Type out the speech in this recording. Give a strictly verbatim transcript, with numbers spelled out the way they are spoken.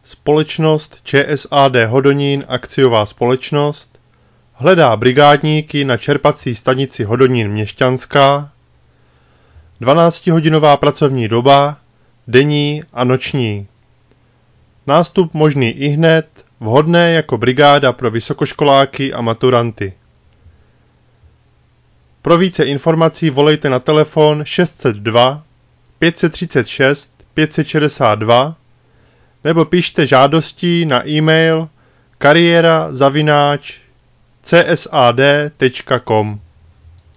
Společnost ČSAD Hodonín akciová společnost hledá brigádníky na čerpací stanici Hodonín Měšťanská, dvanáctihodinová pracovní doba, denní a noční. Nástup možný ihned, vhodné jako brigáda pro vysokoškoláky a maturanty. Pro více informací volejte na telefon šest set dva, pět set třicet šest, pět set šedesát dva nebo pište žádosti na e-mail kariéra zavináč csad tečka com.